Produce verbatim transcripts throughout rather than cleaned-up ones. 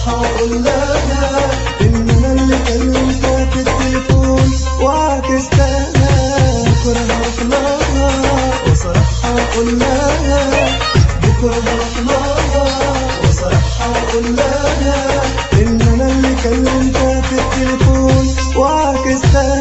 وصراحة أقول لها إن أنا اللي كلمتها في التليفون وعكستها. بكرة هروح لها وصراحة أقول لها، بكرة هروح لها وصراحة أقول لها إن أنا اللي كلمتها في التليفون وعكستها.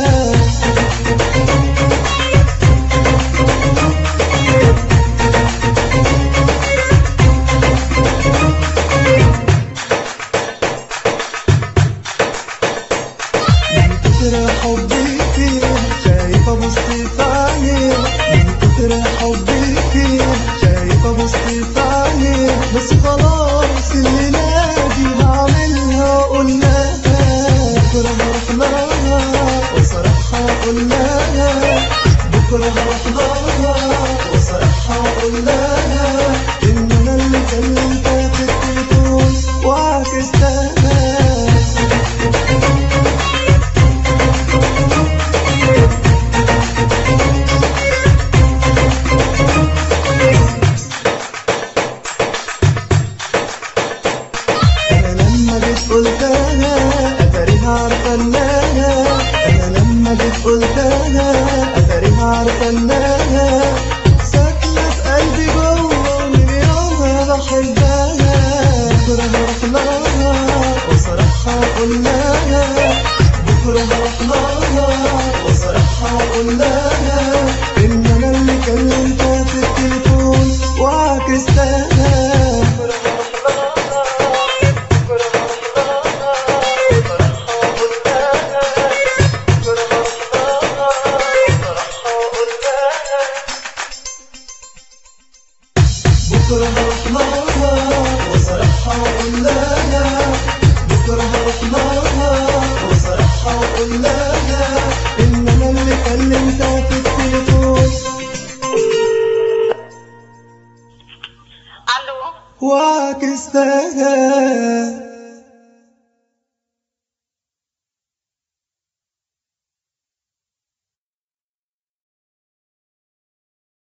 كتر حبي فيها شايفة بصي في عينيها، من كتر حبي فيها شايفة بصي في عينيها. بس خلاص اللي نادي هعملها وأقول لها. بكرة هروح لها وصراحة أقول لها، بكرة هروح لها وصراحة أقول لها إن أنا اللي كلمتها في التليفون وعكستها. قلتها أتاريها عارفة إنها، أنا لما جيت قلتها أتاريها عارفة إنها ساكنة في قلبي جوه ومن يومها بحبها. بكرة هروح لها وصراحة أقول لها، بكرة هروح لها وصراحة أقول لها إن أنا اللي كلمتها في التليفون وعكستها. بكرة هروح لها وصراحة أقول لها، بكرة هروح لها وصراحة أقول لها إن أنا اللي كلمتها في التليفون. ألو وعكستها.